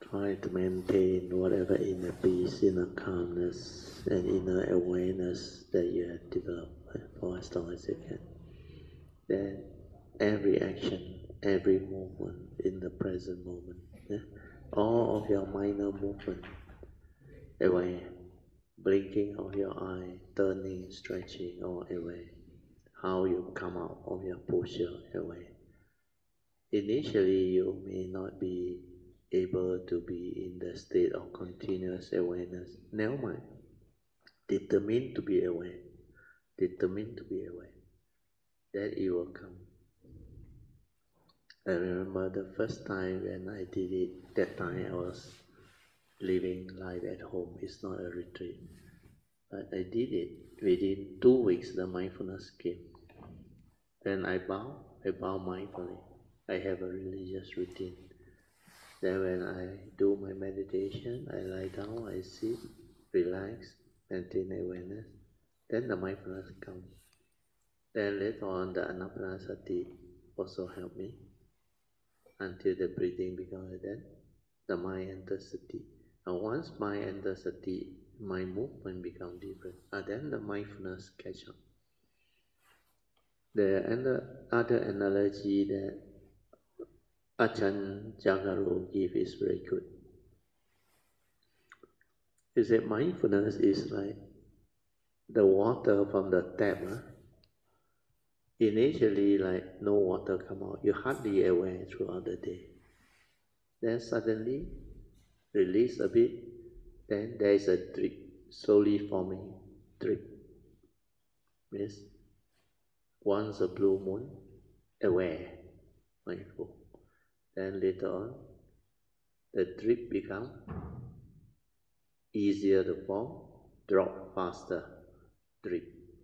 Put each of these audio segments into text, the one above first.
Try to maintain whatever inner peace, inner calmness, and inner awareness that you have developed for as long as you can. Then every action, every movement in the present moment, all of your minor movement, aware, blinking of your eye, turning, stretching, or aware, how you come out of your posture, aware. Initially, you may not be able to be in the state of continuous awareness. Never mind. Determined to be aware. Determined to be aware. That it will come. I remember the first time when I did it, that time I was living life at home. It's not a retreat. But I did it. Within 2 weeks, the mindfulness came. Then I bow mindfully. I have a religious routine. Then when I do my meditation, I lie down, I sit, relax, maintain awareness. Then the mindfulness comes. Then later on, the anapanasati also helped me until the breathing becomes like that. The mind enters sati. And once mind enters sati, my movement becomes different. And then the mindfulness catch up. The other analogy that Ajahn Jagaro gives is very good. He said mindfulness is like the water from the tap. Initially, like no water come out, you're hardly aware throughout the day. Then suddenly, release a bit, then there is a drip, slowly forming drip. Means once a blue moon, aware, mindful. Then later on, the drip become easier to form, drop faster, drip,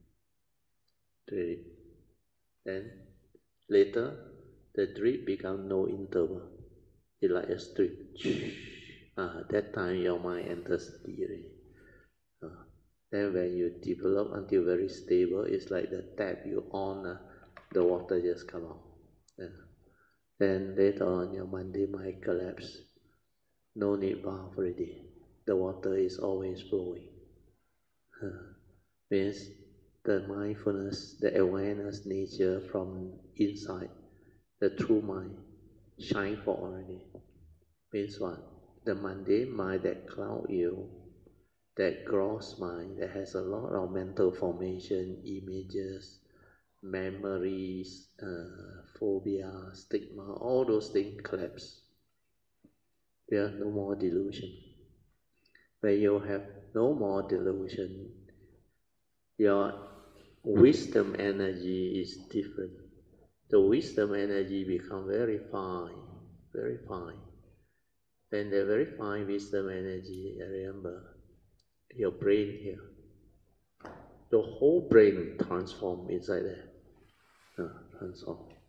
drip. Then later, the drip become no interval. It's like a stream. That time your mind enters sati already. Then when you develop until very stable, it's like the tap you on, the water just come out. Then later on your Monday might collapse. No need bath already. The water is always flowing. Means the mindfulness, the awareness nature from inside, the true mind, shine for already. Means what? The mundane mind that cloud you, that gross mind that has a lot of mental formation, images, memories, phobia, stigma, all those things collapse. There are no more delusion. When you have no more delusion, your wisdom energy is different. The wisdom energy becomes very fine, very fine. When the very fine wisdom energy, I remember your brain here, the whole brain transforms inside there. Transform.